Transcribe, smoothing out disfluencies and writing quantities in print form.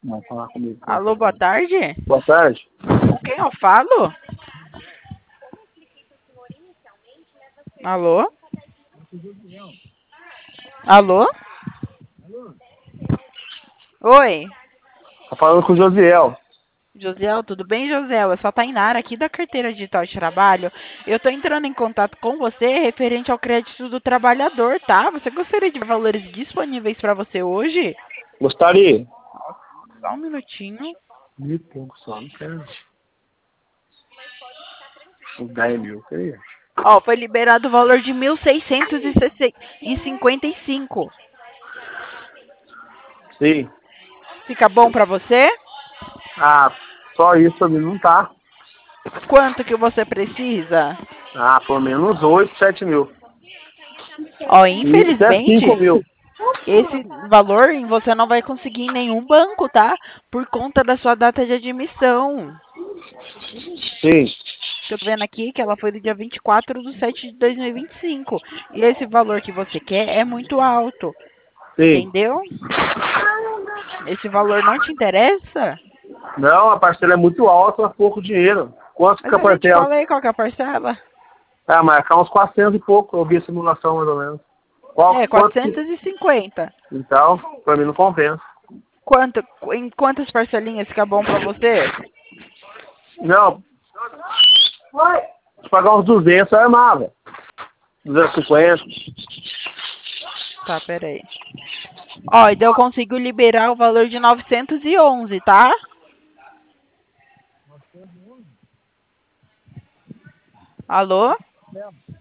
Não, falar comigo. Alô, boa tarde. Boa tarde. Com quem eu falo? Alô? Alô? Oi. Tá falando com o Josiel. Josiel, tudo bem, Josiel? Eu sou a Tainara aqui da Carteira Digital de Trabalho. Eu tô entrando em contato com você referente ao crédito do trabalhador, tá? Você gostaria de valores disponíveis para você hoje? Gostaria? Só um minutinho. 1.000 e pouco só, não quero. Uns 10 mil, queria. Ó, foi liberado o valor de 1.655. Sim. Fica bom para você? Ah, só isso ali não tá. Quanto que você precisa? Ah, pelo menos 8, 7 mil. Ó, E até 5 infelizmente, mil. esse valor você não vai conseguir em nenhum banco, tá? Por conta da sua data de admissão. Sim, Eu tô vendo aqui que ela foi do dia 24/7/2025. E esse valor que você quer é muito alto, sim. entendeu? Esse valor não te interessa? Não, a parcela é muito alta, mas pouco dinheiro. Quanto Mas fica a eu já te parcela? falei qual que é a parcela. Ah, marcar uns 400 e pouco, eu vi a simulação mais ou menos. É, Quanto que... 450. Então, pra mim não compensa. Em quantas parcelinhas fica bom pra você? Não, se pagar uns 200 eu armava. 250. Tá, peraí. Ó, e daí eu consigo liberar o valor de 911, tá? Alô?